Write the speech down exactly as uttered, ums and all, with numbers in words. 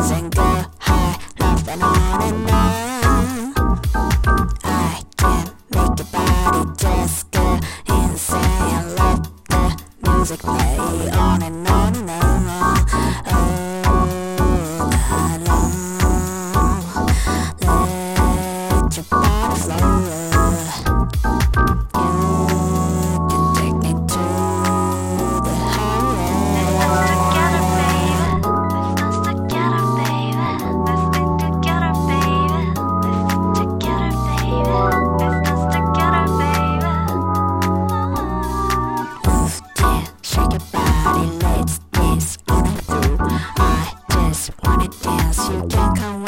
and go high, love and on and on. I can make your body just go insane. Let the music play on and on and on. All night long, let your body flow. Shake your body, let's dance on it through. I just wanna dance, you can come